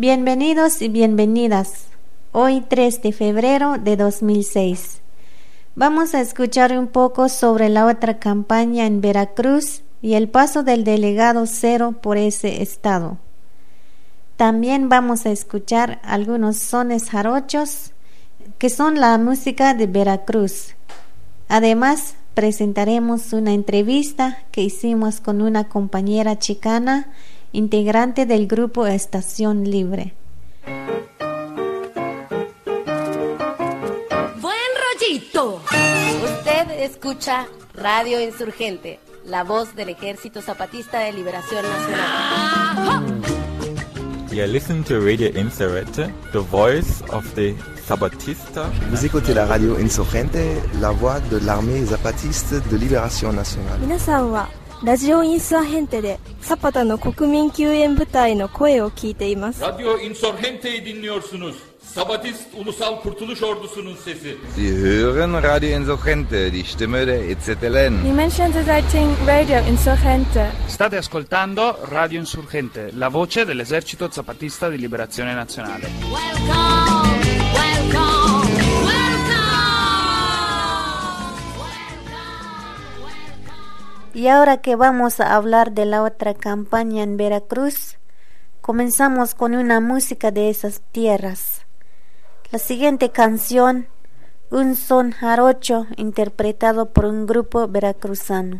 Bienvenidos y bienvenidas. Hoy 3 de febrero de 2006. Vamos a escuchar un poco sobre la otra campaña en Veracruz y el paso del delegado Cero por ese estado. También vamos a escuchar algunos sones jarochos, que son la música de Veracruz. Además, presentaremos una entrevista que hicimos con una compañera chicana, integrante del grupo Estación Libre. ¡Buen rollito! Usted escucha Radio Insurgente, la voz del Ejército Zapatista de Liberación Nacional. You listen to Radio Insurgente, the voice of the Zapatista. Vous écoutez la radio Insurgente, la voix de l'armée zapatiste de libération nationale. 皆さんはラジオインサーヘンテでサパタの国民救援部隊の声を聞いています。 Radyo Insurgente'yi dinliyorsunuz. Sabatist Ulusal Kurtuluş Ordusu'nun sesi. Sie hören Radio Insurgente, die Stimme der EZLN. Dimension Deserting Radio Insurgente. State ascoltando Radio Insurgente, la voce dell'Esercito Zapatista di Liberazione Nazionale. Welcome, welcome, welcome. Y ahora que vamos a hablar de la otra campaña en Veracruz, comenzamos con una música de esas tierras. La siguiente canción, un son jarocho interpretado por un grupo veracruzano.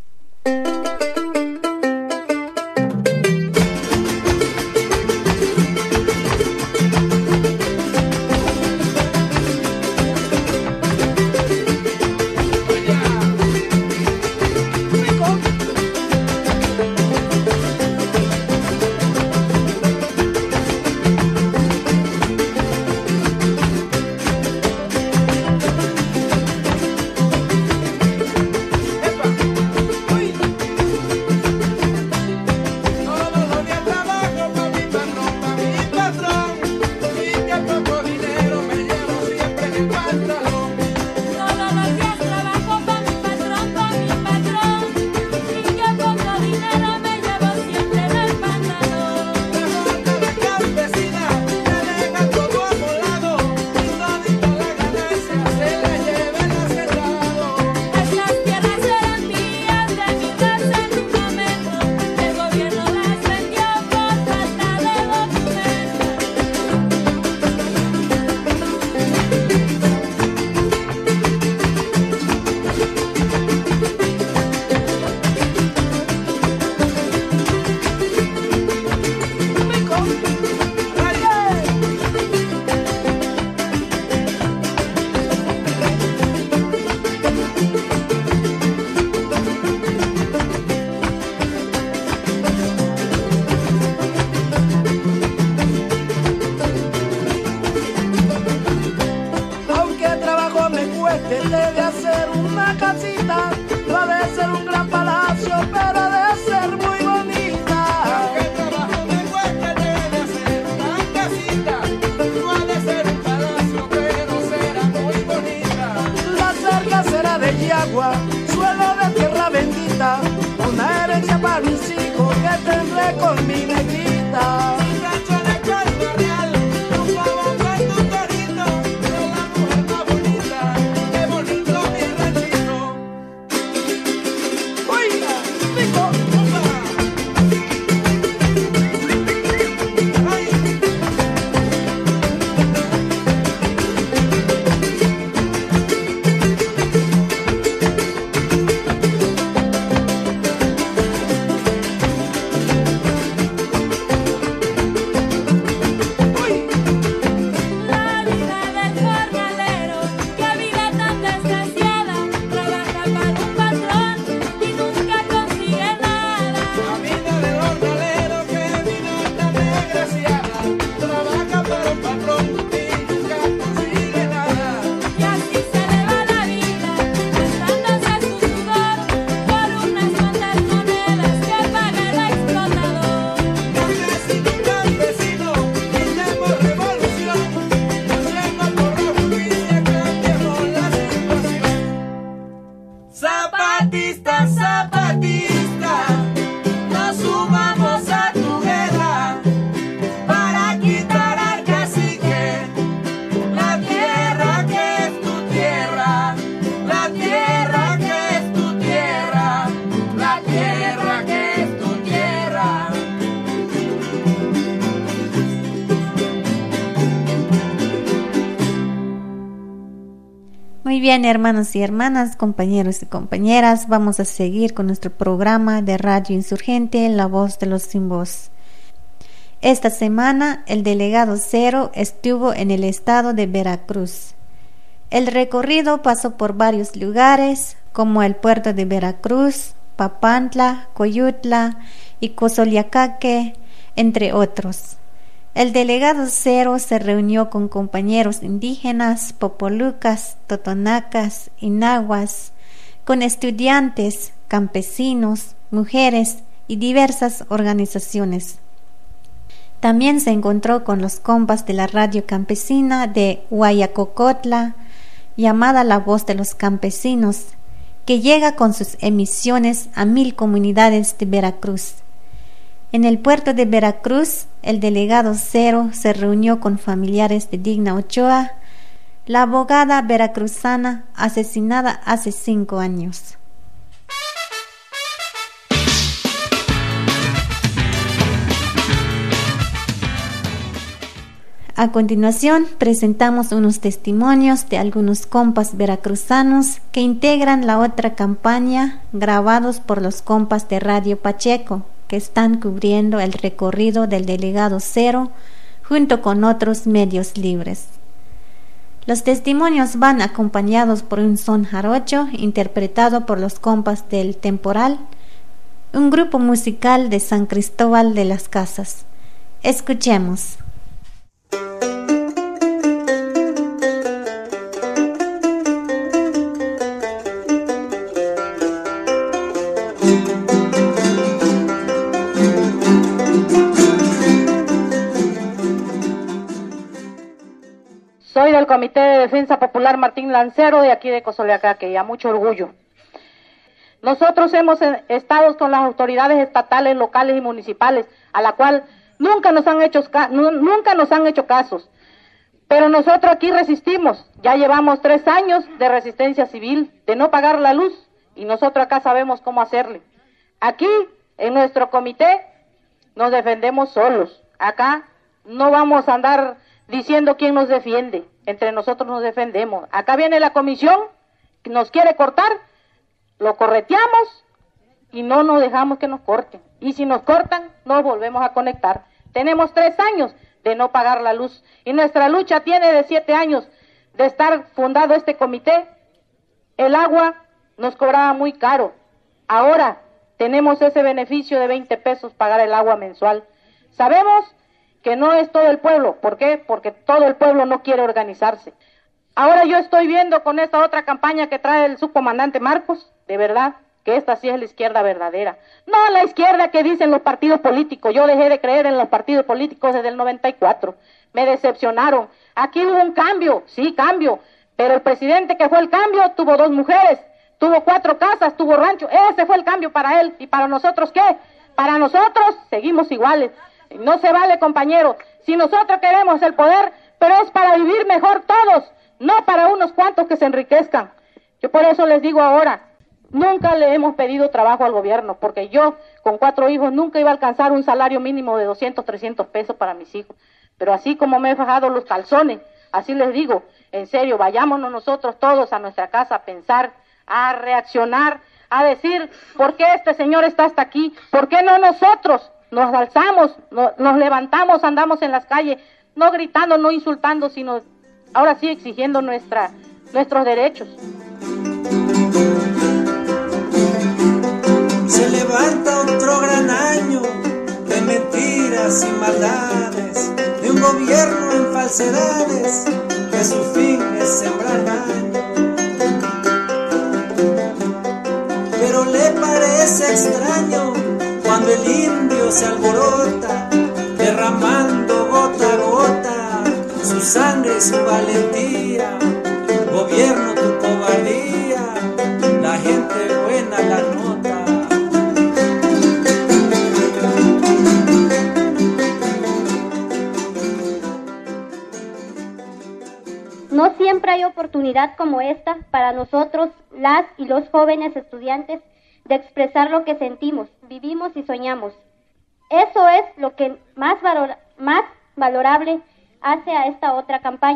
Suelo de tierra bendita, una herencia para mis hijos que tendré con mi negrita. Un rancho de cuerpo real, un pavo con tu torito, de la mujer más bonita, qué bonito mi ranchito. Oiga, rico, Muy bien, hermanos y hermanas, compañeros y compañeras, vamos a seguir con nuestro programa de Radio Insurgente, La Voz de los Sin Voz. Esta semana, el delegado Cero estuvo en el estado de Veracruz. El recorrido pasó por varios lugares, como el puerto de Veracruz, Papantla, Coyutla y Cozoleacaque, entre otros. El delegado Cero se reunió con compañeros indígenas, popolucas, totonacas y nahuas, con estudiantes, campesinos, mujeres y diversas organizaciones. También se encontró con los compas de la radio campesina de Huayacocotla, llamada La Voz de los Campesinos, que llega con sus emisiones a 1000 comunidades de Veracruz. En el puerto de Veracruz, el delegado Cero se reunió con familiares de Digna Ochoa, la abogada veracruzana asesinada hace 5 años. A continuación, presentamos unos testimonios de algunos compas veracruzanos que integran la otra campaña, grabados por los compas de Radio Pacheco, que están cubriendo el recorrido del delegado Cero junto con otros medios libres. Los testimonios van acompañados por un son jarocho interpretado por los compas del Temporal, un grupo musical de San Cristóbal de las Casas. Escuchemos. Soy del Comité de Defensa Popular Martín Lancero de aquí de Cozoleacaque y a mucho orgullo. Nosotros hemos estado con las autoridades estatales, locales y municipales, a la cual nunca nos han hecho casos. Pero nosotros aquí resistimos. Ya llevamos 3 años de resistencia civil, de no pagar la luz, y nosotros acá sabemos cómo hacerle. Aquí, en nuestro comité, nos defendemos solos. Acá no vamos a andar diciendo quién nos defiende, entre nosotros nos defendemos. Acá viene la comisión, que nos quiere cortar, lo correteamos y no nos dejamos que nos corten. Y si nos cortan, nos volvemos a conectar. Tenemos 3 años de no pagar la luz y nuestra lucha tiene de 7 años de estar fundado este comité. El agua nos cobraba muy caro. Ahora tenemos ese beneficio de 20 pesos pagar el agua mensual. Sabemos que no es todo el pueblo. ¿Por qué? Porque todo el pueblo no quiere organizarse. Ahora yo estoy viendo con esta otra campaña que trae el subcomandante Marcos, de verdad, que esta sí es la izquierda verdadera. No la izquierda que dicen los partidos políticos. Yo dejé de creer en los partidos políticos desde el 94. Me decepcionaron. Aquí hubo un cambio, sí, cambio. Pero el presidente que fue el cambio tuvo 2 mujeres, tuvo 4 casas, tuvo rancho. Ese fue el cambio para él. ¿Y para nosotros qué? Para nosotros seguimos iguales. No se vale, compañero. Si nosotros queremos el poder, pero es para vivir mejor todos, no para unos cuantos que se enriquezcan. Yo por eso les digo ahora, nunca le hemos pedido trabajo al gobierno, porque yo con 4 hijos nunca iba a alcanzar un salario mínimo de 200, 300 pesos para mis hijos. Pero así como me he fajado los calzones, así les digo, en serio, vayámonos nosotros todos a nuestra casa a pensar, a reaccionar, a decir, ¿por qué este señor está hasta aquí? ¿Por qué no nosotros? Nos alzamos, nos levantamos, andamos en las calles, no gritando, no insultando, sino ahora sí exigiendo nuestros derechos. Se levanta otro gran año de mentiras y maldades, de un gobierno en falsedades, que su fin es sembrar daño. Pero le parece extraño cuando el indio se alborota, derramando gota a gota su sangre y su valentía. Gobierno, tu cobardía, la gente buena la nota. No siempre hay oportunidad como esta para nosotros, las y los jóvenes estudiantes, de expresar lo que sentimos, vivimos y soñamos. Eso es lo que más valorable hace a esta otra campaña,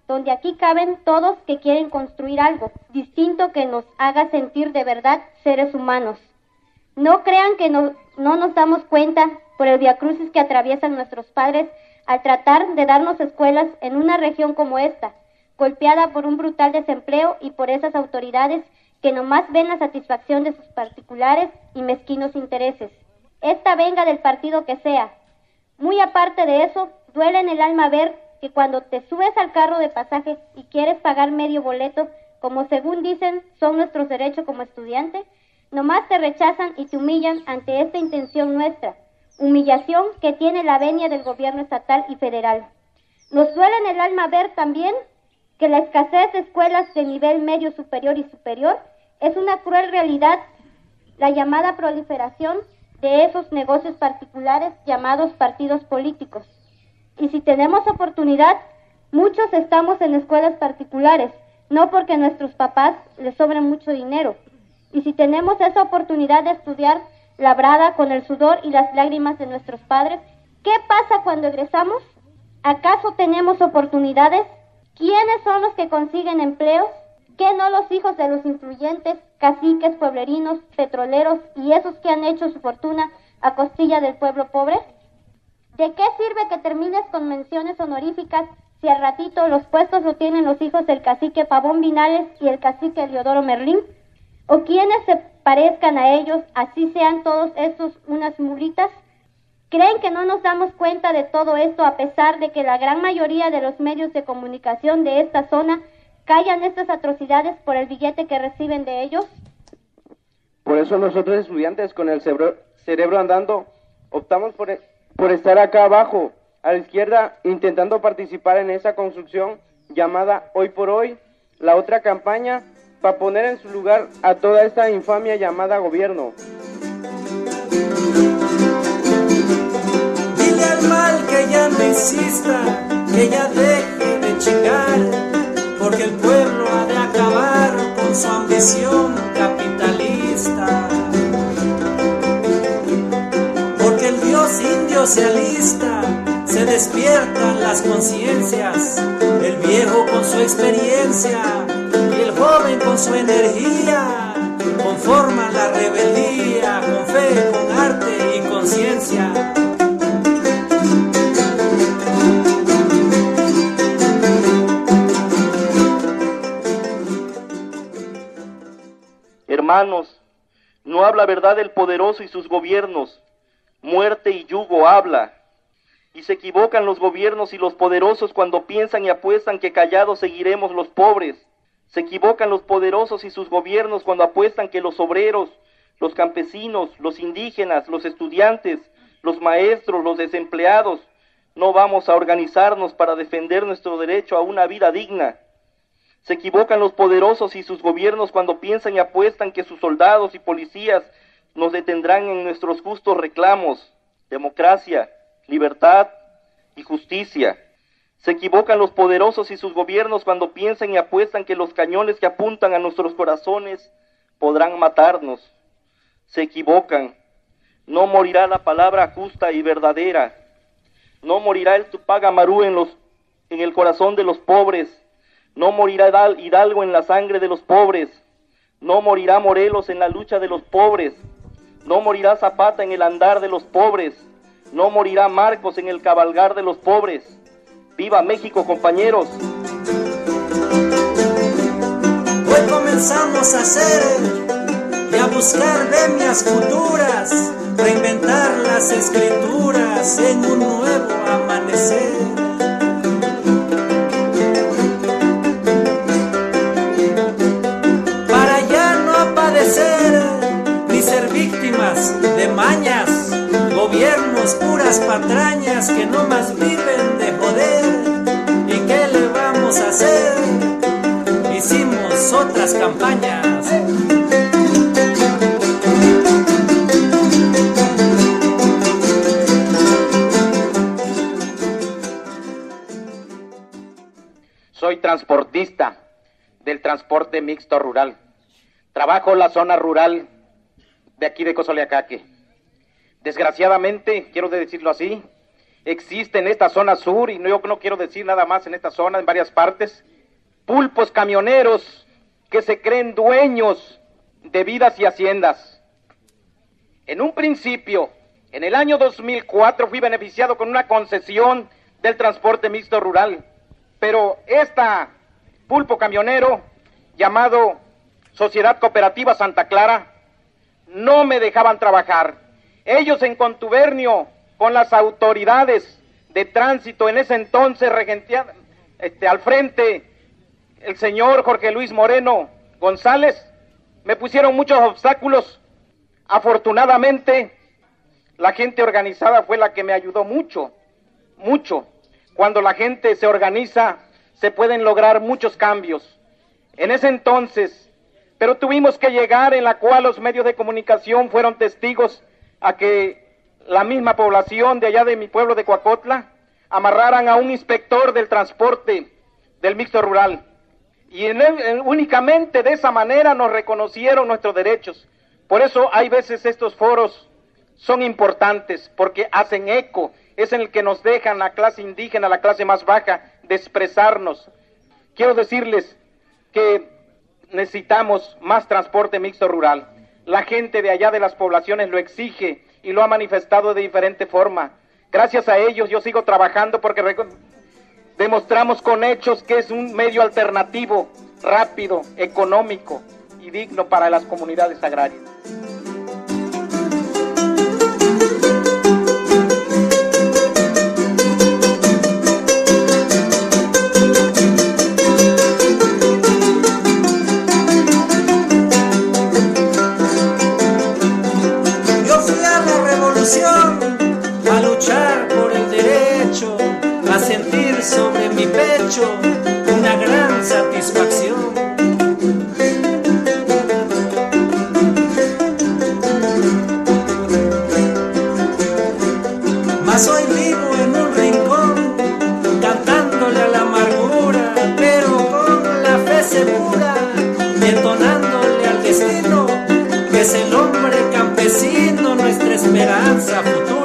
donde aquí caben todos que quieren construir algo distinto que nos haga sentir de verdad seres humanos. No crean que no nos damos cuenta por el viacrucis que atraviesan nuestros padres al tratar de darnos escuelas en una región como esta, golpeada por un brutal desempleo y por esas autoridades que nomás ven la satisfacción de sus particulares y mezquinos intereses. Esta venga del partido que sea. Muy aparte de eso, duele en el alma ver que cuando te subes al carro de pasaje y quieres pagar medio boleto, como según dicen son nuestros derechos como estudiante, nomás te rechazan y te humillan ante esta intención nuestra, humillación que tiene la venia del gobierno estatal y federal. Nos duele en el alma ver también que la escasez de escuelas de nivel medio superior y superior es una cruel realidad, la llamada proliferación de esos negocios particulares llamados partidos políticos. Y si tenemos oportunidad, muchos estamos en escuelas particulares, no porque a nuestros papás les sobre mucho dinero. Y si tenemos esa oportunidad de estudiar labrada con el sudor y las lágrimas de nuestros padres, ¿qué pasa cuando egresamos? ¿Acaso tenemos oportunidades? ¿Quiénes son los que consiguen empleos? ¿Qué no los hijos de los influyentes, caciques, pueblerinos, petroleros y esos que han hecho su fortuna a costilla del pueblo pobre? ¿De qué sirve que termines con menciones honoríficas si al ratito los puestos lo tienen los hijos del cacique Pavón Vinales y el cacique Eliodoro Merlín? ¿O quienes se parezcan a ellos, así sean todos estos unas mulitas? ¿Creen que no nos damos cuenta de todo esto a pesar de que la gran mayoría de los medios de comunicación de esta zona callan estas atrocidades por el billete que reciben de ellos? Por eso nosotros estudiantes con el cerebro andando optamos por estar acá abajo, a la izquierda, intentando participar en esa construcción llamada Hoy por Hoy, la otra campaña, para poner en su lugar a toda esta infamia llamada gobierno. Dile al mal que ya no insista, que ya deje de chingar, porque el pueblo ha de acabar con su ambición capitalista. Porque el Dios indio se alista, se despiertan las conciencias, el viejo con su experiencia y el joven con su energía, conforman la rebeldía con fe, con arte y conciencia. Hermanos, no habla verdad el poderoso y sus gobiernos, muerte y yugo habla. Y se equivocan los gobiernos y los poderosos cuando piensan y apuestan que callados seguiremos los pobres. Se equivocan los poderosos y sus gobiernos cuando apuestan que los obreros, los campesinos, los indígenas, los estudiantes, los maestros, los desempleados, no vamos a organizarnos para defender nuestro derecho a una vida digna. Se equivocan los poderosos y sus gobiernos cuando piensan y apuestan que sus soldados y policías nos detendrán en nuestros justos reclamos, democracia, libertad y justicia. Se equivocan los poderosos y sus gobiernos cuando piensan y apuestan que los cañones que apuntan a nuestros corazones podrán matarnos. Se equivocan. No morirá la palabra justa y verdadera. No morirá el Tupac Amaru en el corazón de los pobres. No morirá Hidalgo en la sangre de los pobres. No morirá Morelos en la lucha de los pobres. No morirá Zapata en el andar de los pobres. No morirá Marcos en el cabalgar de los pobres. ¡Viva México, compañeros! Hoy comenzamos a hacer y a buscar venias futuras, reinventar las escrituras en un nuevo amanecer. Para ya no padecer ni ser víctimas de mañas, gobiernos puras patrañas que no más viven de joder. ¿Y qué le vamos a hacer? Hicimos otras campañas. Soy transportista del transporte mixto rural. Trabajo en la zona rural de aquí de Cozoleacaque. Desgraciadamente, quiero decirlo así, existe en esta zona sur, y yo no quiero decir nada más en esta zona, en varias partes, pulpos camioneros que se creen dueños de vidas y haciendas. En un principio, en el año 2004, fui beneficiado con una concesión del transporte mixto rural, pero esta pulpo camionero, llamado Sociedad Cooperativa Santa Clara, no me dejaban trabajar. Ellos, en contubernio con las autoridades de tránsito, en ese entonces al frente el señor Jorge Luis Moreno González, me pusieron muchos obstáculos. Afortunadamente, la gente organizada fue la que me ayudó mucho. Cuando la gente se organiza, se pueden lograr muchos cambios. En ese entonces, pero tuvimos que llegar, en la cual los medios de comunicación fueron testigos a que la misma población de allá de mi pueblo de Coacotla amarraran a un inspector del transporte del mixto rural. Y únicamente de esa manera nos reconocieron nuestros derechos. Por eso hay veces estos foros son importantes, porque hacen eco, es en el que nos dejan la clase indígena, la clase más baja, de expresarnos. Quiero decirles que necesitamos más transporte mixto rural. La gente de allá de las poblaciones lo exige y lo ha manifestado de diferente forma. Gracias a ellos yo sigo trabajando, porque demostramos con hechos que es un medio alternativo, rápido, económico y digno para las comunidades agrarias. A luchar por el derecho, a sentir sobre mi pecho una gran satisfacción. Mas hoy vivo en un rincón, cantándole a la amargura, pero con la fe segura, detonándole al destino, que es el hombre campesino, nuestra esperanza futura.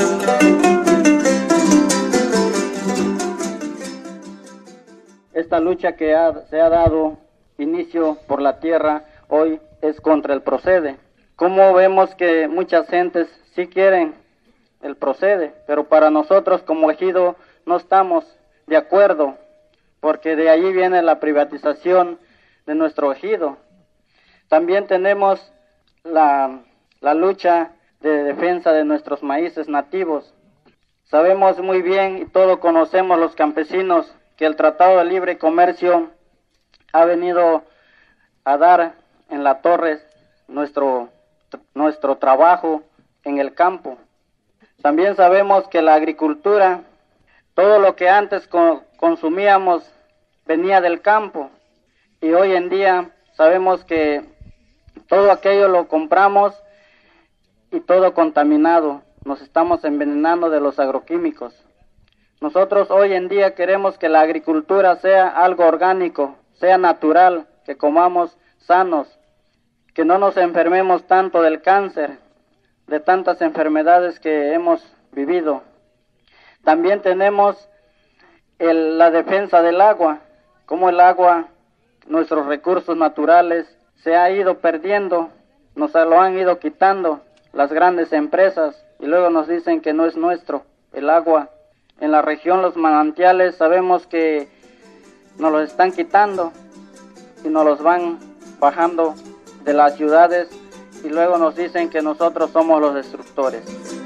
Esta lucha que se ha dado inicio por la tierra hoy es contra el procede. Como vemos que muchas gentes sí quieren el procede, pero para nosotros como ejido no estamos de acuerdo, porque de allí viene la privatización de nuestro ejido. También tenemos la lucha de defensa de nuestros maíces nativos. Sabemos muy bien y todos conocemos los campesinos que el Tratado de Libre Comercio ha venido a dar en la torre nuestro trabajo en el campo. También sabemos que la agricultura, todo lo que antes consumíamos venía del campo, y hoy en día sabemos que todo aquello lo compramos y todo contaminado. Nos estamos envenenando de los agroquímicos. Nosotros hoy en día queremos que la agricultura sea algo orgánico, sea natural, que comamos sanos, que no nos enfermemos tanto del cáncer, de tantas enfermedades que hemos vivido. También tenemos la defensa del agua, como el agua, nuestros recursos naturales, se ha ido perdiendo, nos lo han ido quitando las grandes empresas, y luego nos dicen que no es nuestro el agua. En la región los manantiales sabemos que nos los están quitando y nos los van bajando de las ciudades, y luego nos dicen que nosotros somos los destructores.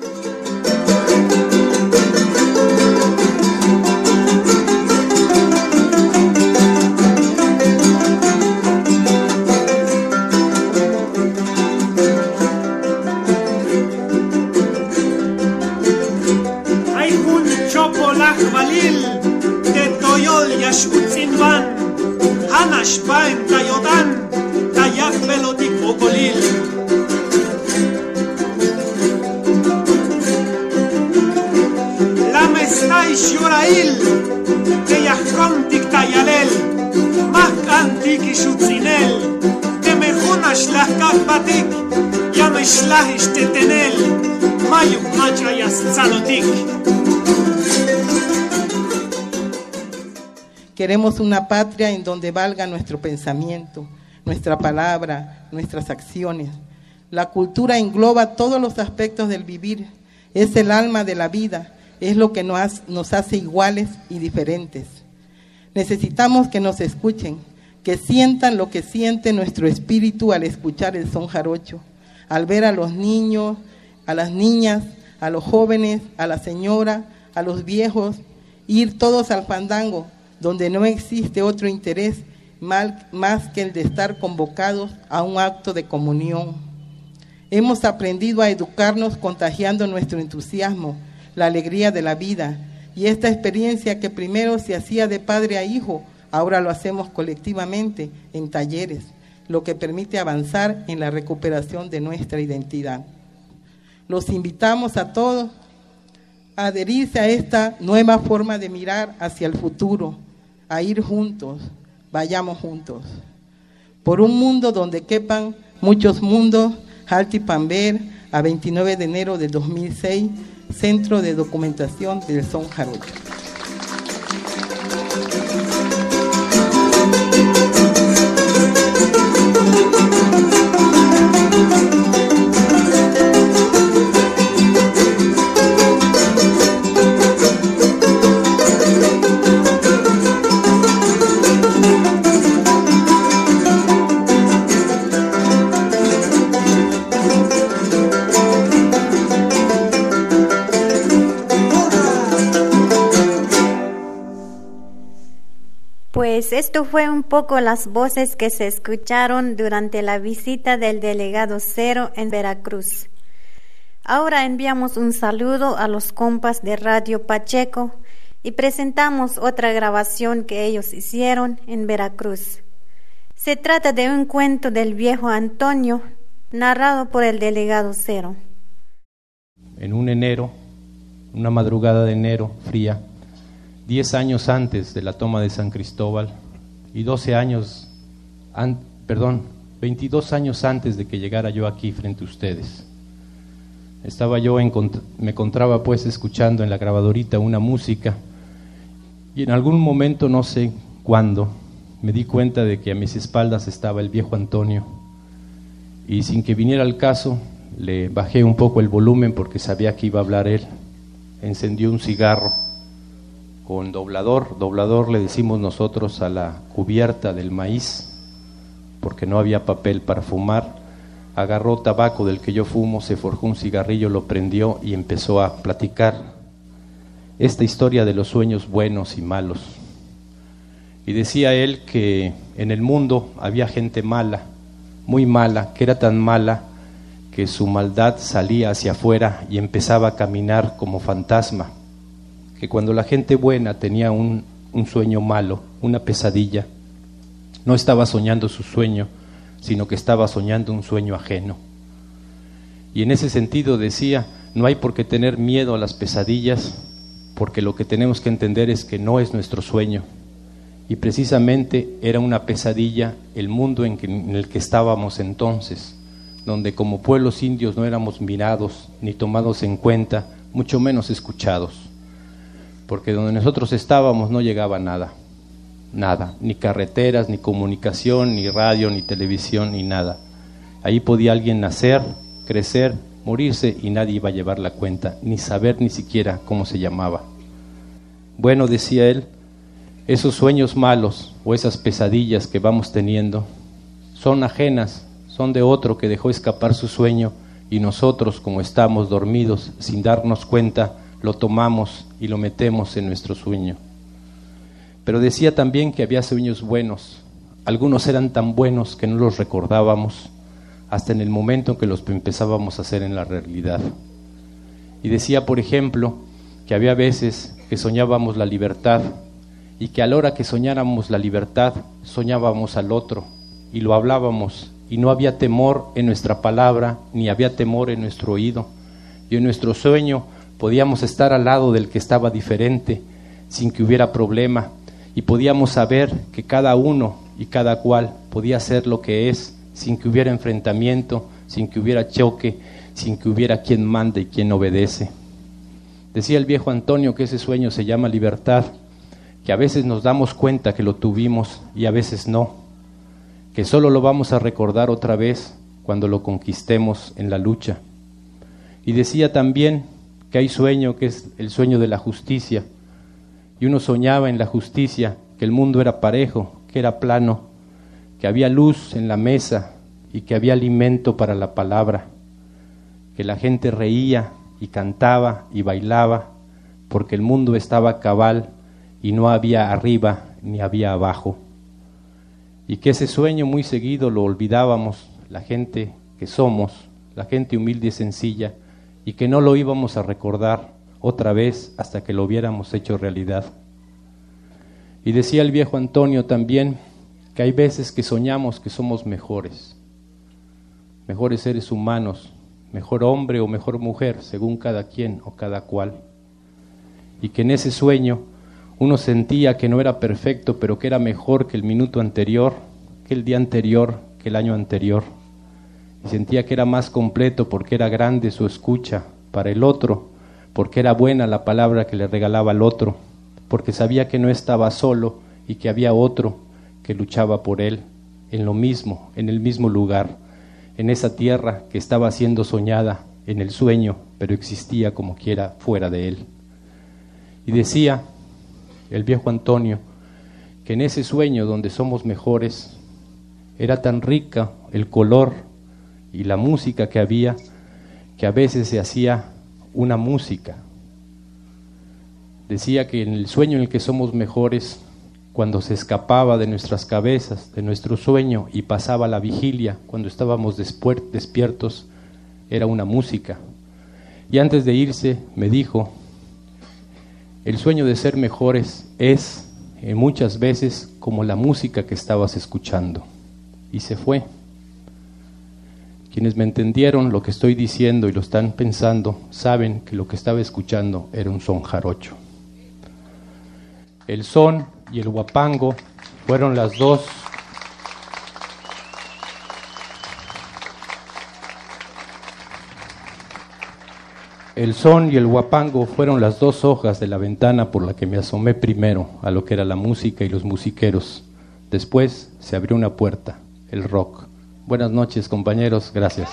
de Toyol Yashutzinvan, Hanash Baem Tayodan, Tayak Velotik Okolil. Lamestai Shurail, Teyachrontik Tayalel, Mak Antik Ishutzinel, Temejunash Lahkak Batik, Yamesh Lahish Tetenel, Mayuk Machayas Tzalotik. Queremos una patria en donde valga nuestro pensamiento, nuestra palabra, nuestras acciones. La cultura engloba todos los aspectos del vivir, es el alma de la vida, es lo que nos hace iguales y diferentes. Necesitamos que nos escuchen, que sientan lo que siente nuestro espíritu al escuchar el son jarocho, al ver a los niños, a las niñas, a los jóvenes, a la señora, a los viejos, ir todos al fandango, donde no existe otro interés más que el de estar convocados a un acto de comunión. Hemos aprendido a educarnos contagiando nuestro entusiasmo, la alegría de la vida, y esta experiencia que primero se hacía de padre a hijo, ahora lo hacemos colectivamente en talleres, lo que permite avanzar en la recuperación de nuestra identidad. Los invitamos a todos a adherirse a esta nueva forma de mirar hacia el futuro, a ir juntos, vayamos juntos. Por un mundo donde quepan muchos mundos, Jalti Pamber, a 29 de enero de 2006, Centro de Documentación del Son Jarocho. Pues esto fue un poco las voces que se escucharon durante la visita del delegado Cero en Veracruz. Ahora enviamos un saludo a los compas de Radio Pacheco y presentamos otra grabación que ellos hicieron en Veracruz. Se trata de un cuento del viejo Antonio, narrado por el delegado Cero. En una madrugada de enero fría, 10 años antes de la toma de San Cristóbal y 22 años antes de que llegara yo aquí frente a ustedes. Me encontraba pues escuchando en la grabadorita una música y en algún momento, no sé cuándo, me di cuenta de que a mis espaldas estaba el viejo Antonio y sin que viniera al caso le bajé un poco el volumen porque sabía que iba a hablar él. Encendió un cigarro con doblador le decimos nosotros a la cubierta del maíz, porque no había papel para fumar. Agarró tabaco del que yo fumo, se forjó un cigarrillo, lo prendió y empezó a platicar esta historia de los sueños buenos y malos. Y decía él que en el mundo había gente mala, muy mala, que era tan mala que su maldad salía hacia afuera y empezaba a caminar como fantasma. Que cuando la gente buena tenía un sueño malo, una pesadilla, no estaba soñando su sueño, sino que estaba soñando un sueño ajeno. Y en ese sentido decía, no hay por qué tener miedo a las pesadillas, porque lo que tenemos que entender es que no es nuestro sueño. Y precisamente era una pesadilla el mundo en el que estábamos entonces, donde como pueblos indios no éramos mirados ni tomados en cuenta, mucho menos escuchados. Porque donde nosotros estábamos no llegaba nada, ni carreteras, ni comunicación, ni radio, ni televisión, ni nada. Ahí podía alguien nacer, crecer, morirse y nadie iba a llevar la cuenta, ni saber ni siquiera cómo se llamaba. Bueno, decía él, esos sueños malos o esas pesadillas que vamos teniendo son ajenas, son de otro que dejó escapar su sueño y nosotros, como estamos dormidos sin darnos cuenta, lo tomamos y lo metemos en nuestro sueño. Pero decía también que había sueños buenos. Algunos eran tan buenos que no los recordábamos hasta en el momento en que los empezábamos a hacer en la realidad. Y decía, por ejemplo, que había veces que soñábamos la libertad y que a la hora que soñáramos la libertad, soñábamos al otro y lo hablábamos y no había temor en nuestra palabra ni había temor en nuestro oído. Y en nuestro sueño podíamos estar al lado del que estaba diferente sin que hubiera problema y podíamos saber que cada uno y cada cual podía ser lo que es sin que hubiera enfrentamiento, sin que hubiera choque, sin que hubiera quien manda y quien obedece. Decía el viejo Antonio que ese sueño se llama libertad, que a veces nos damos cuenta que lo tuvimos y a veces no, que solo lo vamos a recordar otra vez cuando lo conquistemos en la lucha. Y decía también que hay sueño, que es el sueño de la justicia, y uno soñaba en la justicia, que el mundo era parejo, que era plano, que había luz en la mesa y que había alimento para la palabra, que la gente reía y cantaba y bailaba, porque el mundo estaba cabal y no había arriba ni había abajo. Y que ese sueño muy seguido lo olvidábamos, la gente que somos, la gente humilde y sencilla, y que no lo íbamos a recordar otra vez hasta que lo hubiéramos hecho realidad. Y decía el viejo Antonio también que hay veces que soñamos que somos mejores seres humanos, mejor hombre o mejor mujer, según cada quien o cada cual. Y que en ese sueño uno sentía que no era perfecto, pero que era mejor que el minuto anterior, que el día anterior, que el año anterior. Y sentía que era más completo porque era grande su escucha para el otro, porque era buena la palabra que le regalaba al otro, porque sabía que no estaba solo y que había otro que luchaba por él, en lo mismo, en el mismo lugar, en esa tierra que estaba siendo soñada en el sueño, pero existía como quiera fuera de él. Y decía el viejo Antonio que en ese sueño donde somos mejores era tan rica el color y la música que había, que a veces se hacía una música. Decía que en el sueño en el que somos mejores, cuando se escapaba de nuestras cabezas, de nuestro sueño y pasaba la vigilia, cuando estábamos despiertos, era una música. Y antes de irse me dijo, el sueño de ser mejores es muchas veces como la música que estabas escuchando. Y se fue. Quienes me entendieron lo que estoy diciendo y lo están pensando, saben que lo que estaba escuchando era un son jarocho. El son y el huapango fueron las dos hojas de la ventana por la que me asomé primero a lo que era la música y los musiqueros. Después se abrió una puerta, el rock. Buenas noches, compañeros, gracias.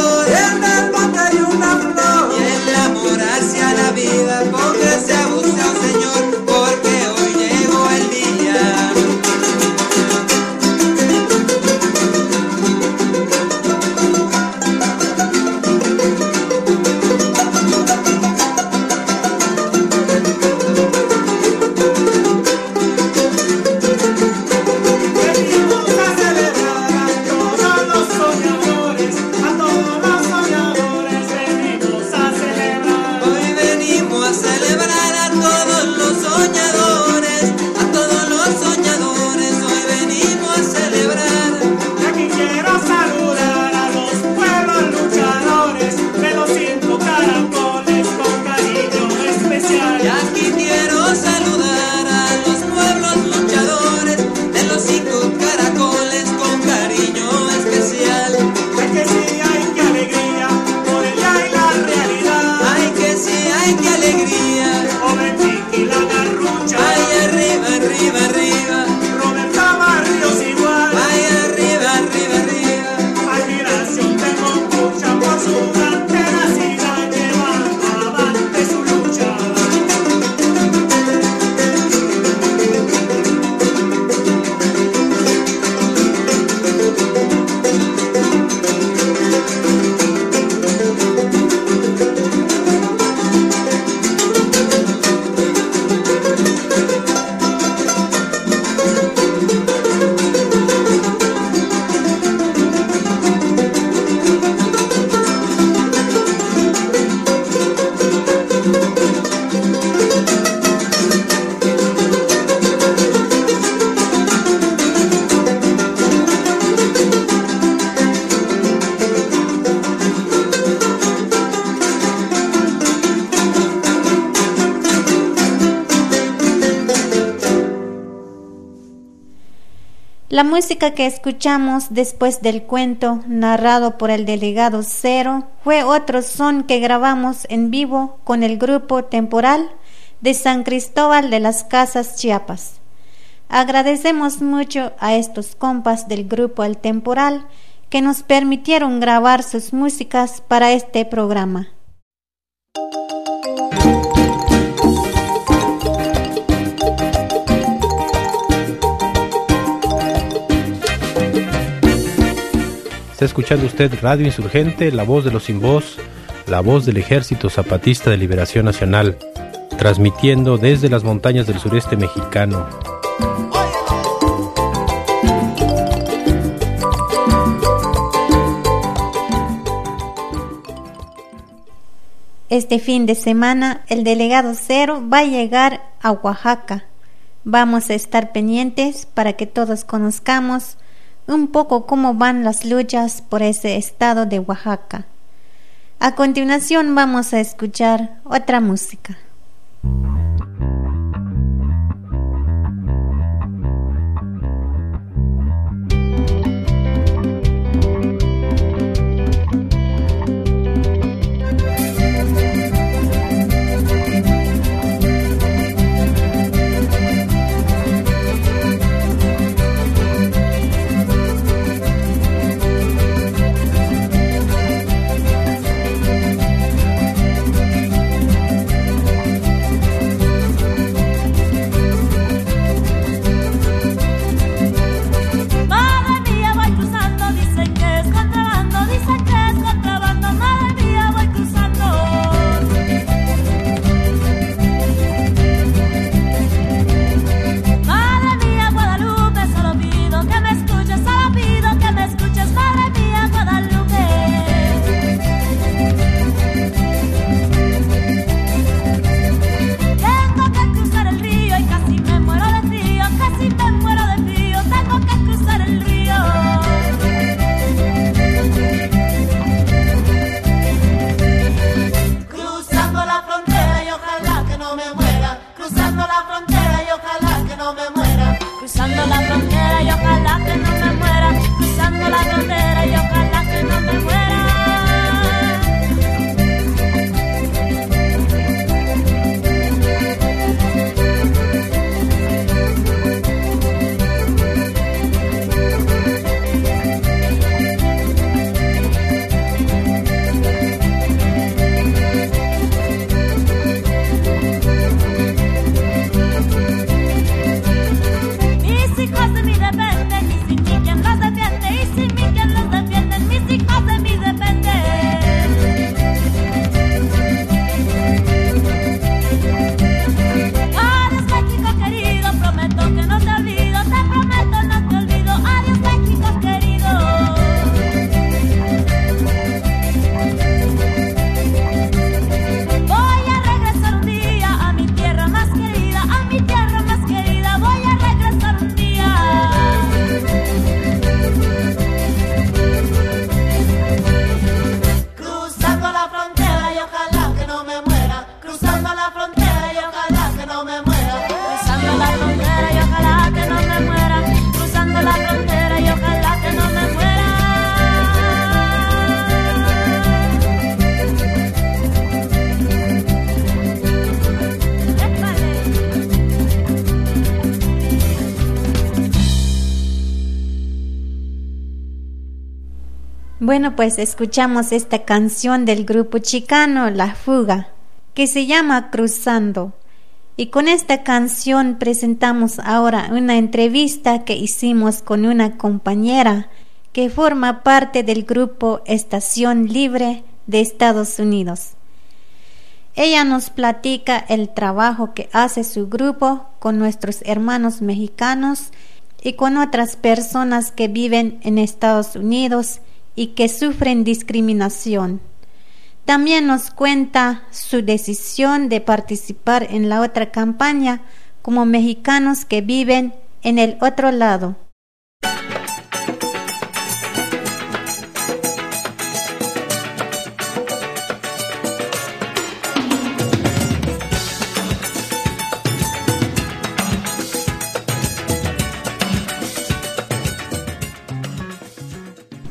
Hacia la vida, póngase a buscar. La música que escuchamos después del cuento narrado por el delegado Cero fue otro son que grabamos en vivo con el grupo Temporal de San Cristóbal de las Casas, Chiapas. Agradecemos mucho a estos compas del grupo El Temporal que nos permitieron grabar sus músicas para este programa. Está escuchando usted Radio Insurgente, la voz de los sin voz, la voz del Ejército Zapatista de Liberación Nacional, transmitiendo desde las montañas del sureste mexicano. Este fin de semana el delegado Cero va a llegar a Oaxaca. Vamos a estar pendientes para que todos conozcamos un poco cómo van las luchas por ese estado de Oaxaca. A continuación vamos a escuchar otra música. Bueno, pues escuchamos esta canción del grupo chicano La Fuga, que se llama Cruzando. Y con esta canción presentamos ahora una entrevista que hicimos con una compañera que forma parte del grupo Estación Libre de Estados Unidos. Ella nos platica el trabajo que hace su grupo con nuestros hermanos mexicanos y con otras personas que viven en Estados Unidos y que sufren discriminación. También nos cuenta su decisión de participar en la otra campaña como mexicanos que viven en el otro lado.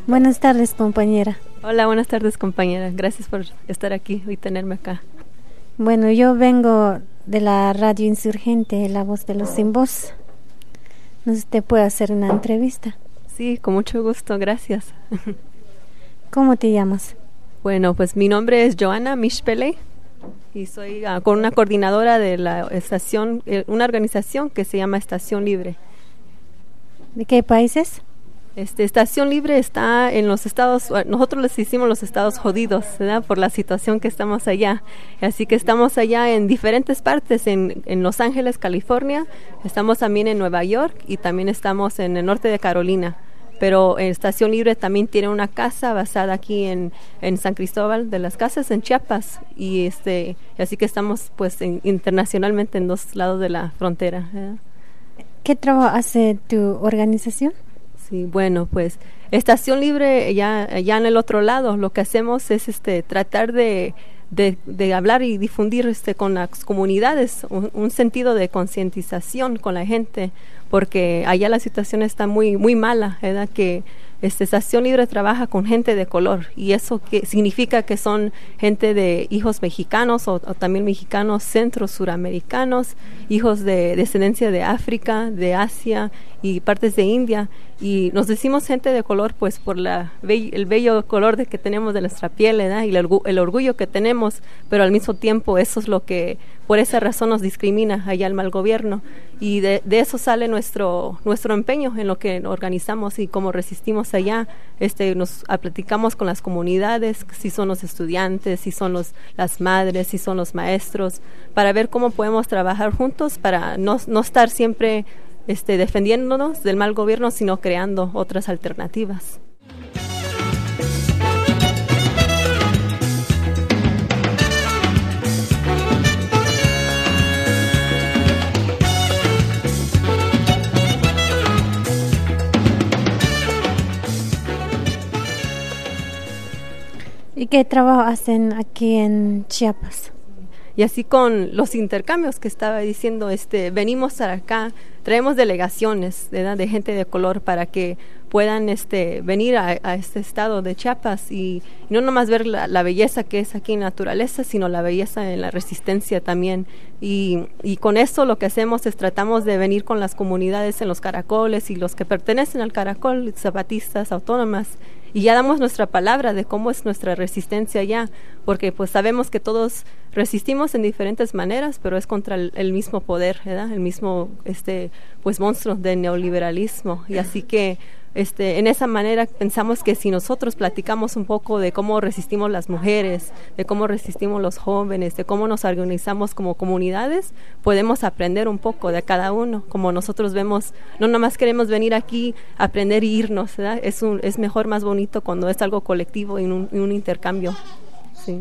Buenas tardes, compañera. Hola, buenas tardes, compañera. Gracias por estar aquí y tenerme acá. Bueno, yo vengo de la Radio Insurgente, La Voz de los Sin Voz. No sé si te puedo hacer una entrevista. Sí, con mucho gusto, gracias. ¿Cómo te llamas? Bueno, pues mi nombre es Joana Mishpele y soy con una coordinadora de la estación, una organización que se llama Estación Libre. ¿De qué países? Estación Libre está en los estados, nosotros les hicimos los estados jodidos, ¿verdad? Por la situación que estamos allá. Así que estamos allá en diferentes partes, en Los Ángeles, California, estamos también en Nueva York y también estamos en el norte de Carolina. Pero Estación Libre también tiene una casa basada aquí en San Cristóbal de las Casas, en Chiapas, y así que estamos pues internacionalmente en dos lados de la frontera, ¿verdad? ¿Qué trabajo hace tu organización? Sí, bueno, pues Estación Libre ya en el otro lado, lo que hacemos es tratar de hablar y difundir con las comunidades un sentido de concientización con la gente, porque allá la situación está muy muy mala, ¿verdad? Que Estación Libre trabaja con gente de color y eso que significa que son gente de hijos mexicanos o también mexicanos centro-suramericanos, hijos de descendencia de África, de Asia y partes de India, y nos decimos gente de color pues por el bello color que tenemos de nuestra piel, ¿verdad? Y el orgullo que tenemos, pero al mismo tiempo eso es lo que por esa razón nos discrimina allá el mal gobierno, y de eso sale nuestro empeño en lo que organizamos y cómo resistimos allá. Nos platicamos con las comunidades, si son los estudiantes, si son las madres, si son los maestros, para ver cómo podemos trabajar juntos para no estar siempre defendiéndonos del mal gobierno, sino creando otras alternativas. ¿Y qué trabajo hacen aquí en Chiapas? Y así con los intercambios que estaba diciendo, venimos para acá, traemos delegaciones, ¿verdad?, de gente de color para que puedan venir a este estado de Chiapas y no nomás ver la belleza que es aquí en la naturaleza, sino la belleza en la resistencia también. Y con eso lo que hacemos es tratamos de venir con las comunidades en los caracoles y los que pertenecen al caracol, zapatistas, autónomas, y ya damos nuestra palabra de cómo es nuestra resistencia allá, porque pues sabemos que todos resistimos en diferentes maneras, pero es contra el mismo poder, ¿verdad? El mismo pues monstruo del neoliberalismo, y así que en esa manera pensamos que si nosotros platicamos un poco de cómo resistimos las mujeres, de cómo resistimos los jóvenes, de cómo nos organizamos como comunidades, podemos aprender un poco de cada uno. Como nosotros vemos, no nomás queremos venir aquí a aprender y irnos, ¿verdad? Es mejor, más bonito cuando es algo colectivo y un intercambio. Sí.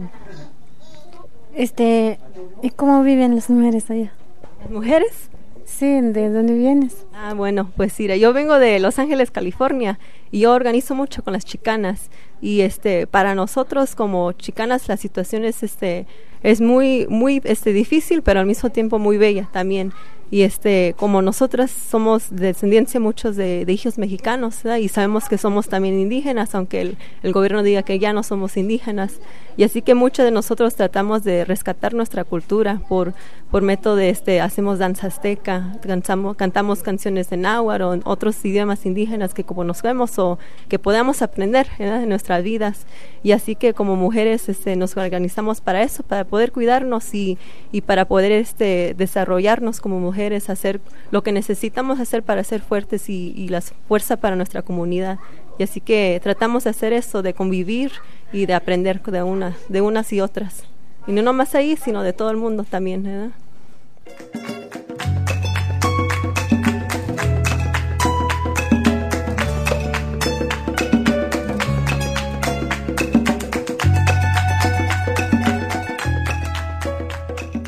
¿Y cómo viven las mujeres allá? ¿Las mujeres? Sí, ¿de dónde vienes? Bueno, pues mira, yo vengo de Los Ángeles, California, y yo organizo mucho con las chicanas, y para nosotros como chicanas la situación es muy muy difícil, pero al mismo tiempo muy bella también. Y como nosotras somos de descendencia muchos de hijos mexicanos, ¿verdad? Y sabemos que somos también indígenas, aunque el gobierno diga que ya no somos indígenas, y así que muchos de nosotros tratamos de rescatar nuestra cultura por método hacemos danza azteca, cantamos canciones de náhuatl o en otros idiomas indígenas que conocemos o que podamos aprender, ¿verdad?, en nuestras vidas. Y así que como mujeres nos organizamos para eso, para poder cuidarnos y para poder desarrollarnos como mujeres, hacer lo que necesitamos hacer para ser fuertes y la fuerza para nuestra comunidad. Y así que tratamos de hacer eso, de convivir y de aprender de unas y otras. Y no nomás ahí, sino de todo el mundo también, ¿verdad?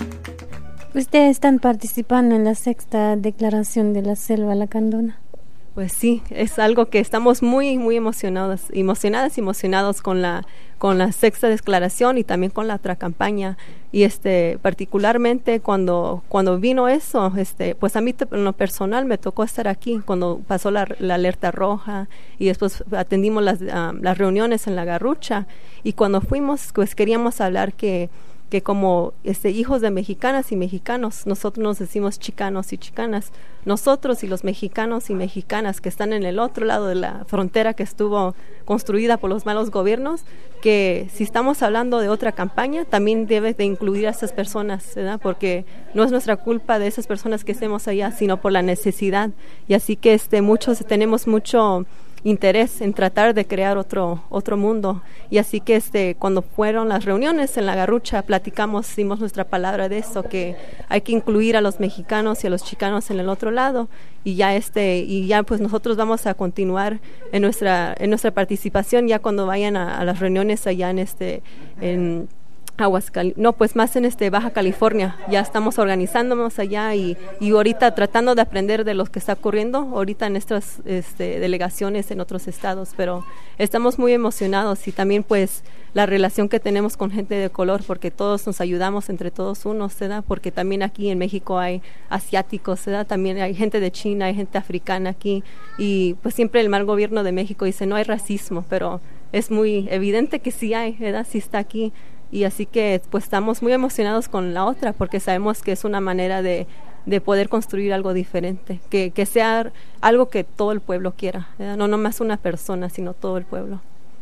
¿Ustedes están participando en la 6ª declaración de la Selva Lacandona? Pues sí, es algo que estamos muy emocionadas y emocionados con la sexta declaración y también con la otra campaña. Y particularmente cuando vino eso, pues a mí en lo personal me tocó estar aquí cuando pasó la alerta roja y después atendimos las reuniones en la Garrucha, y cuando fuimos pues queríamos hablar que como hijos de mexicanas y mexicanos, nosotros nos decimos chicanos y chicanas, nosotros y los mexicanos y mexicanas que están en el otro lado de la frontera que estuvo construida por los malos gobiernos, que si estamos hablando de otra campaña, también debe de incluir a esas personas, ¿verdad? Porque no es nuestra culpa de esas personas que estemos allá, sino por la necesidad. Y así que muchos tenemos mucho interés en tratar de crear otro mundo, y así que cuando fueron las reuniones en la Garrucha dimos nuestra palabra de eso, que hay que incluir a los mexicanos y a los chicanos en el otro lado, y ya pues nosotros vamos a continuar en nuestra participación ya cuando vayan a las reuniones allá en más en Baja California. Ya estamos organizándonos allá y ahorita tratando de aprender de lo que está ocurriendo ahorita en nuestras delegaciones en otros estados, pero estamos muy emocionados, y también pues la relación que tenemos con gente de color, porque todos nos ayudamos entre todos unos, ¿verdad? Porque también aquí en México hay asiáticos, ¿verdad? También hay gente de China, hay gente africana aquí, y pues siempre el mal gobierno de México dice no hay racismo, pero es muy evidente que sí hay, ¿verdad? Sí está aquí. Y así que pues estamos muy emocionados con la otra, porque sabemos que es una manera de poder construir algo diferente, que sea algo que todo el pueblo quiera, ¿verdad? No nomás una persona, sino todo el pueblo.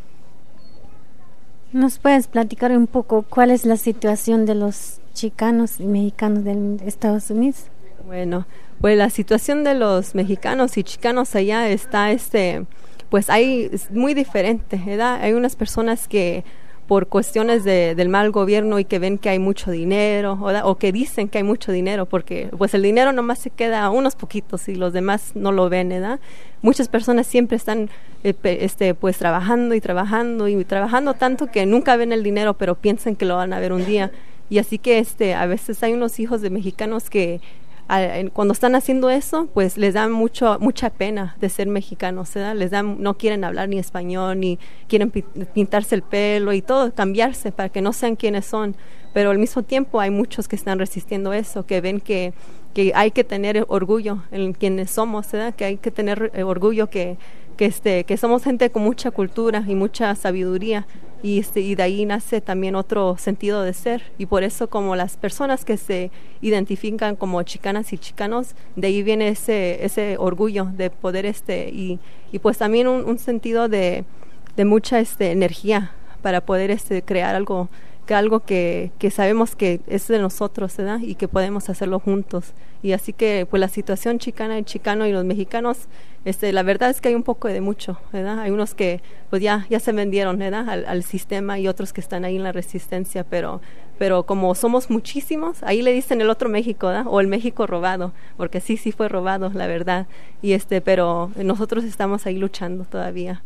¿Nos puedes platicar un poco cuál es la situación de los chicanos y mexicanos de Estados Unidos? Bueno, pues la situación de los mexicanos y chicanos allá está pues es muy diferente, ¿verdad? Hay unas personas que por cuestiones del mal gobierno y que ven que hay mucho dinero, o que dicen que hay mucho dinero, porque pues el dinero nomás se queda a unos poquitos y los demás no lo ven, ¿verdad? Muchas personas siempre están pues trabajando tanto que nunca ven el dinero, pero piensan que lo van a ver un día. Y así que a veces hay unos hijos de mexicanos que cuando están haciendo eso, pues les da mucha pena de ser mexicanos, ¿verdad? No quieren hablar ni español, ni quieren pintarse el pelo y todo, cambiarse para que no sean quienes son, pero al mismo tiempo hay muchos que están resistiendo eso, que ven que hay que tener orgullo en quienes somos, ¿verdad? Que hay que tener orgullo que somos gente con mucha cultura y mucha sabiduría, y de ahí nace también otro sentido de ser, y por eso como las personas que se identifican como chicanas y chicanos, de ahí viene ese orgullo de poder y pues también un sentido de mucha energía para poder crear algo que sabemos que es de nosotros, ¿verdad? Y que podemos hacerlo juntos. Y así que pues la situación chicana y chicano y los mexicanos, la verdad es que hay un poco de mucho, ¿verdad? Hay unos que pues ya se vendieron, ¿verdad? al sistema, y otros que están ahí en la resistencia, pero como somos muchísimos, ahí le dicen el otro México, ¿verdad? O el México robado, porque sí fue robado, la verdad. Y pero nosotros estamos ahí luchando todavía.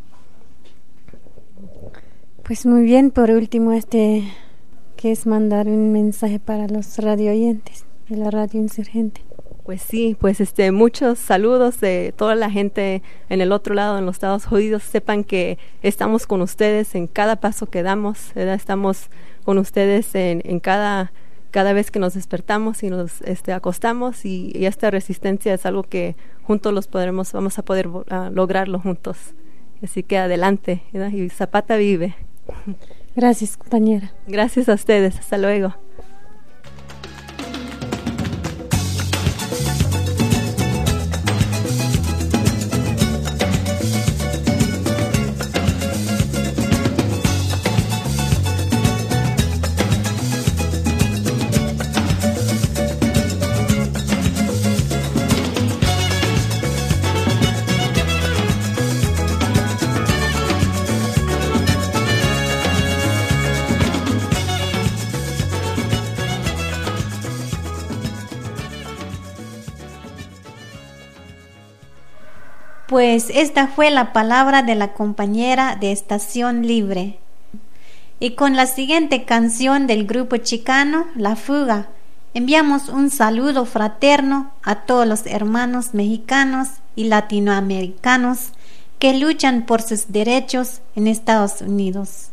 Pues muy bien, por último que es mandar un mensaje para los radio oyentes de la Radio Insurgente. Pues sí, pues muchos saludos de toda la gente en el otro lado, en los Estados Unidos. Sepan que estamos con ustedes en cada paso que damos, ¿verdad? Estamos con ustedes en cada vez que nos despertamos y nos acostamos, y esta resistencia es algo que juntos vamos a poder lograrlo juntos. Así que adelante, ¿verdad? Y Zapata vive. Gracias, compañera. Gracias a ustedes. Hasta luego. Pues esta fue la palabra de la compañera de Estación Libre. Y con la siguiente canción del grupo chicano, La Fuga, enviamos un saludo fraterno a todos los hermanos mexicanos y latinoamericanos que luchan por sus derechos en Estados Unidos.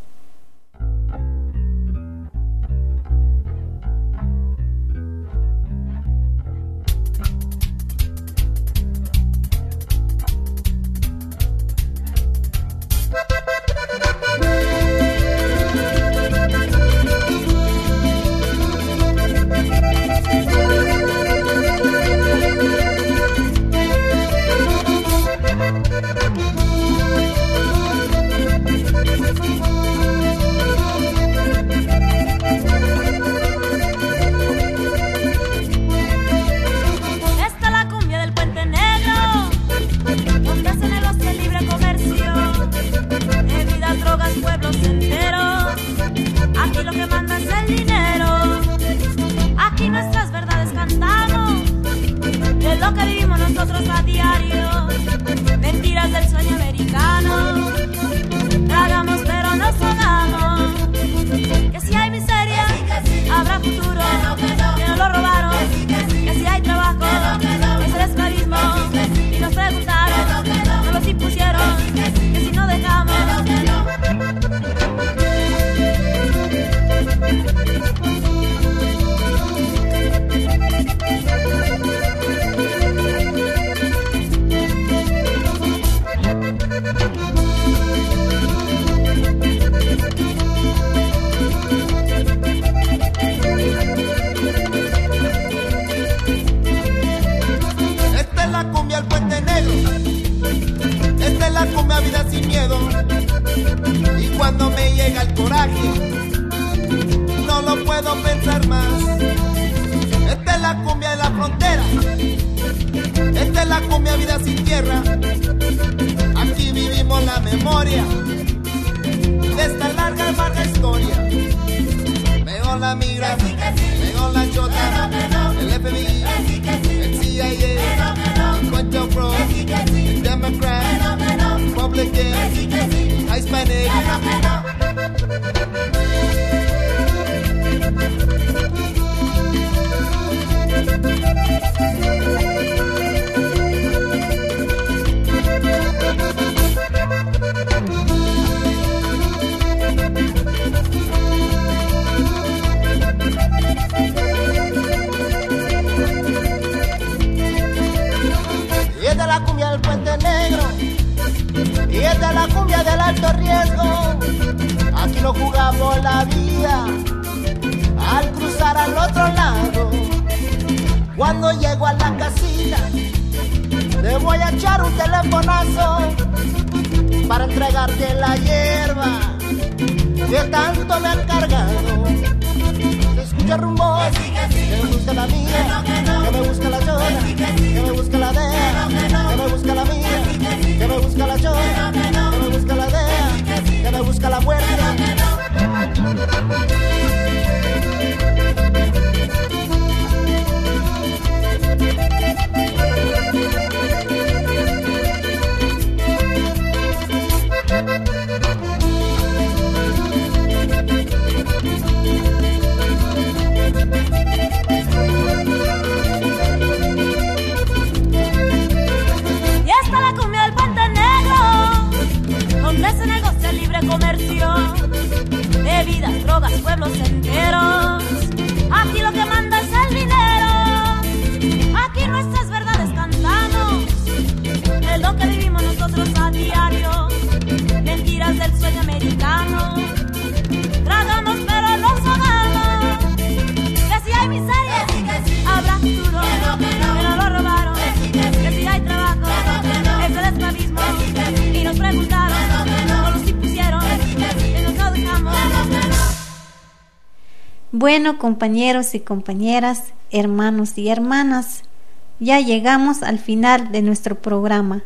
Bueno, compañeros y compañeras, hermanos y hermanas, ya llegamos al final de nuestro programa.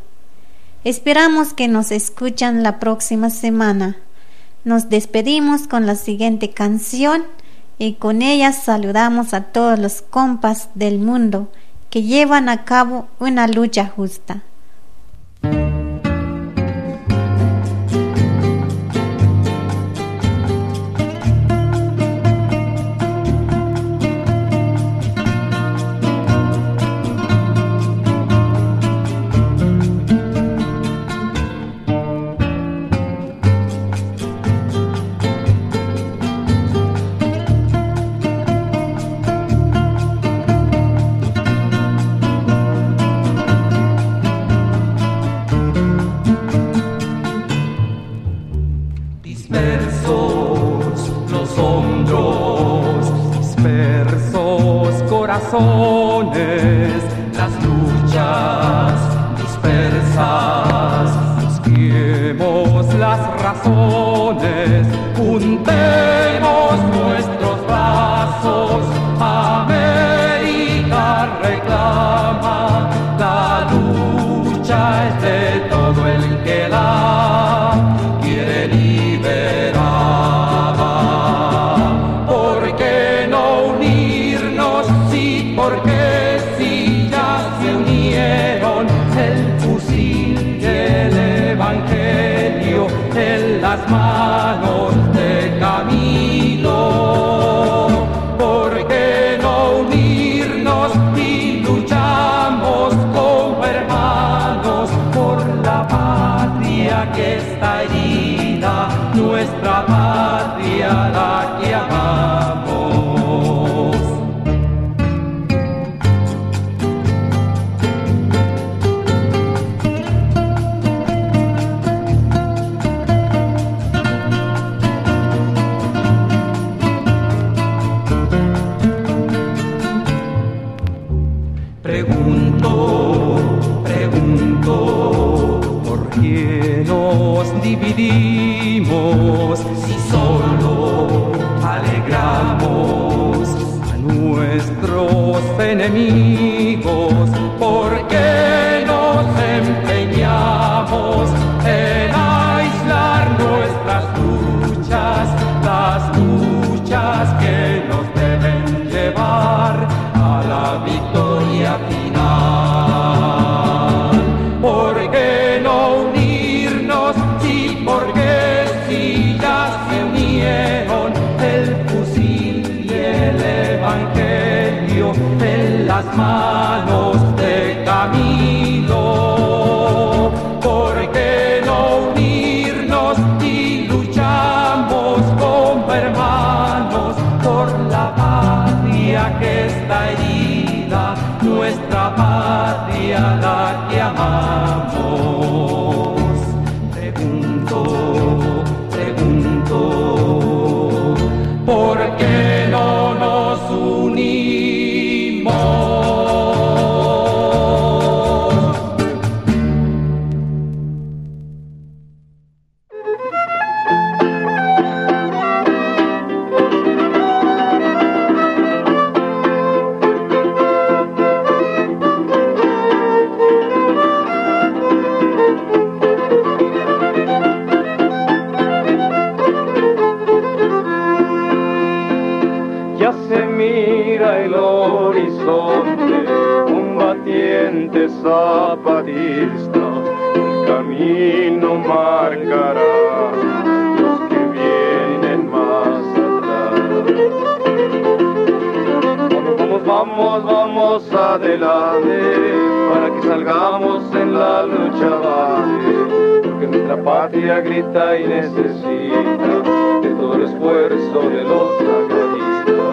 Esperamos que nos escuchan la próxima semana. Nos despedimos con la siguiente canción y con ella saludamos a todos los compas del mundo que llevan a cabo una lucha justa. razones, las luchas dispersas. Busquemos las razones, juntemos nuestros brazos. América reclama, la lucha es de todo el que la quiere liberada. ¿Por qué no unirnos? Sí, porque si ya se unieron el fusil y el evangelio en las manos de Camilo. ¿Por qué no unirnos y luchamos como hermanos por la patria que está herida, nuestra patria la que amamos? Pregunto, ¿por qué nos dividimos si solo alegramos a nuestros enemigos? ¿Por qué nos empeñamos en aislar nuestras luchas, las luchas que nos deben llevar a la victoria final? ¿Por qué no unirnos? Sí, porque si ya se unieron el fusil y el evangelio en las manos de Camilo. ¿Por qué no unirnos y luchamos como hermanos por la patria que está herida, nuestra patria la que amamos? Pregunto, ¿por qué no nos unimos? El horizonte, combatiente zapatista, el camino marcará los que vienen más atrás. Vamos adelante, para que salgamos en la lucha vale, porque nuestra patria grita y necesita de todo el esfuerzo de los sagratistas.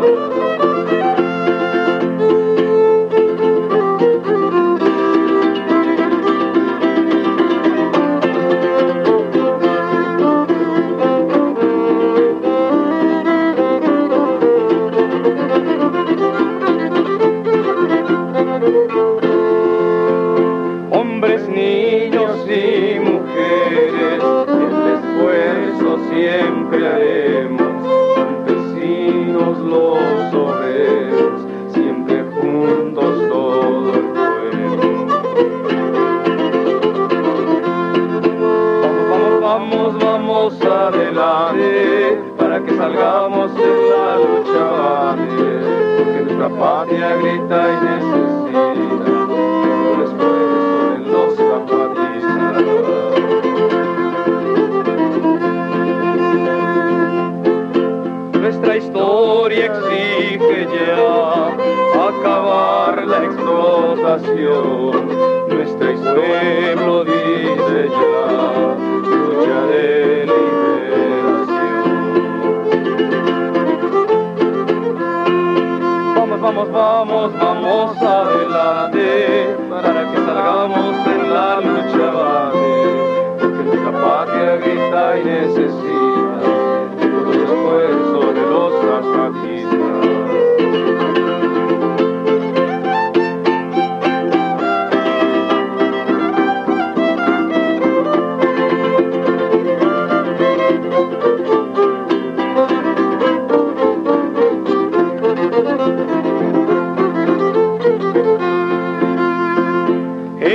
Hombres, niños y mujeres, el esfuerzo siempre haremos, campesinos, los obreros, siempre juntos todo el pueblo. Vamos adelante, para que salgamos en la lucha vale, porque nuestra patria grita y necesita el esfuerzo de los zapatistas. Nuestra historia exige ya acabar la explotación. Nuestro pueblo dice ya lucha de liberación. Vamos adelante, para que salgamos en la lucha vale, porque nuestra patria grita y necesita todo el esfuerzo de los zapatistas.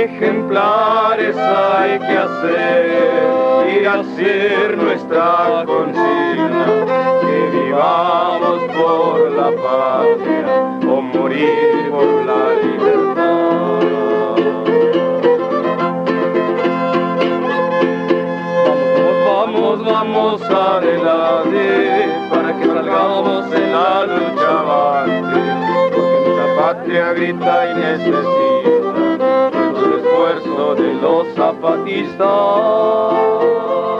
ejemplares hay que hacer y hacer nuestra consigna, que vivamos por la patria o morir por la libertad. Vamos adelante para que salgamos en la lucha avante, porque nuestra patria grita y necesita el esfuerzo de los zapatistas.